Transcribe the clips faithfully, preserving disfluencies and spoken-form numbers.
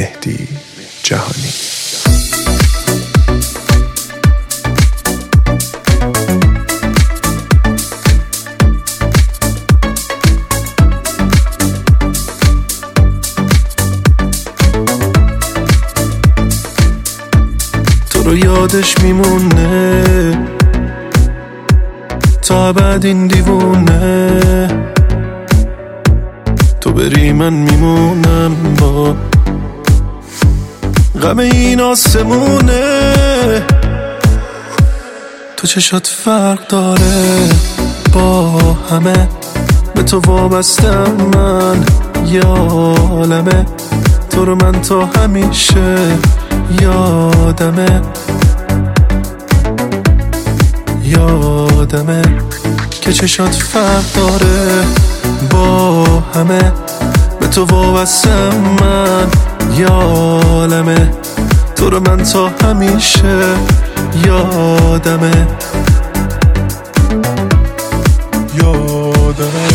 مهدی جهانی. تو رو یادش میمونه تا ابد این دیوونه، تو بری من میمونم با غم این آسمونه. تو چشات فرق داره با همه، به تو وابستم من یالمه، تو رو من تا همیشه یادمه یادمه که چشات فرق داره با همه، به تو وابستم من یالمه، تو رو من تا همیشه یادمه یادمه.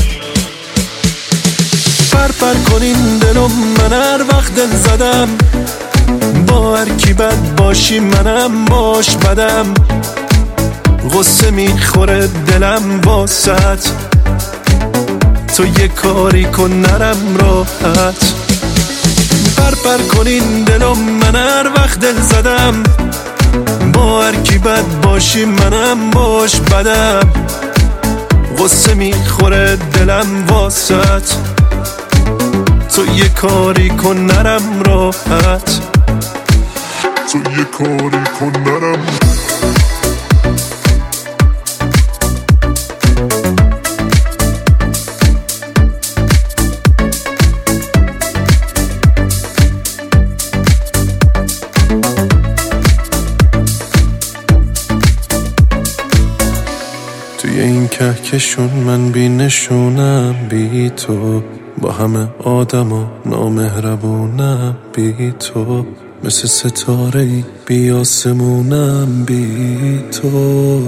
پر پر کنین دلم، من هر وقت دل زدم با هر کی بد باشی منم باش بدم، غصه میخوره دلم واسط، تو یه کاری کن نرم راحت. پر پر کنین دلم، من هر وقت دل زدم با هر کی بد باشی منم باش بدم، غصه میخوره دلم واسط، تو یه کاری کن نرم راحت، تو یه کاری کن نرم. توی این کهکشون من بی نشونم بی تو، با همه آدم و نامهربونم بی تو، مثل ستاره ای بی آسمونم بی تو.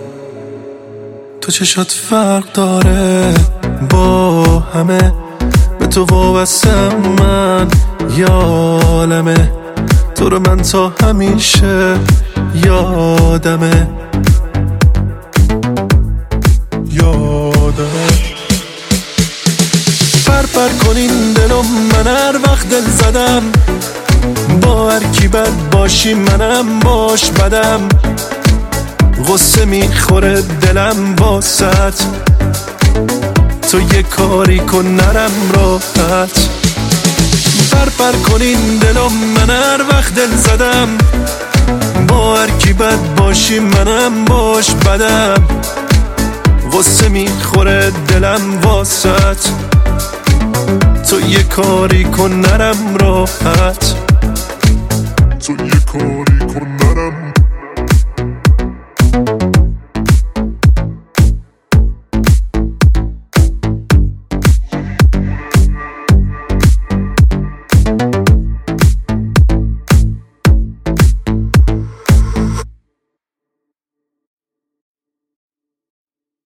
تو چشات فرق داره با همه، به تو وابستم من یالمه، تو رو من تا همیشه یادمه یادمه. پر پر کنین دلم، من هر وقت دل زدم با هر کی بد باشی منم باش بدم، غصه میخوره دلم واسط، تو یه کاری کن نرم راحت. پر پر کنین دلم، من هر وقت دل زدم با هر کی بد باشی منم باش بدم، غصه میخوره دلم واسط، تو یه کاری کن نرم راحت، تو یه کاری